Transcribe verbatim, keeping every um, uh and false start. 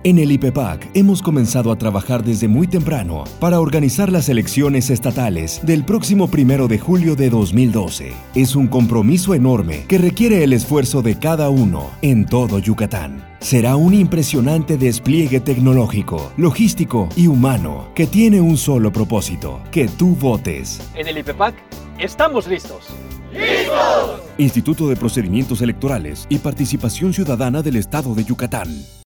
En el IPEPAC hemos comenzado a trabajar desde muy temprano para organizar las elecciones estatales del próximo primero de julio de dos mil doce. Es un compromiso enorme que requiere el esfuerzo de cada uno en todo Yucatán. Será un impresionante despliegue tecnológico, logístico y humano que tiene un solo propósito: que tú votes. En el IPEPAC estamos listos. ¡Listos! Instituto de Procedimientos Electorales y Participación Ciudadana del Estado de Yucatán.